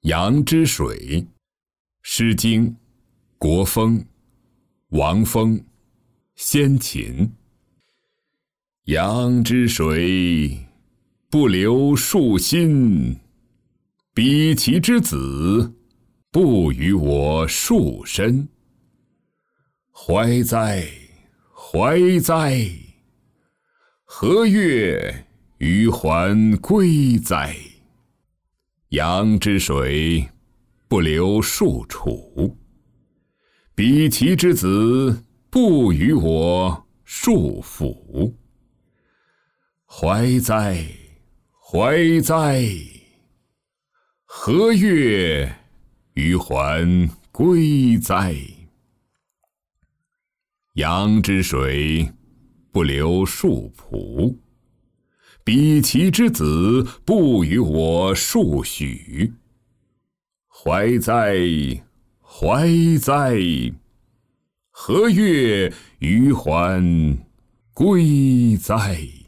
阳之水，诗经，国风，王风，先秦。阳之水，不流庶心，彼其之子，不与我庶身。怀哉，怀哉！何月余还归哉？阳之水，不流庶楚，彼其之子，不与我庶府。怀哉，怀哉！何月余还归哉？阳之水，不流庶仆，彼其之子，不与我庶许。怀哉，怀哉！何月余还归哉？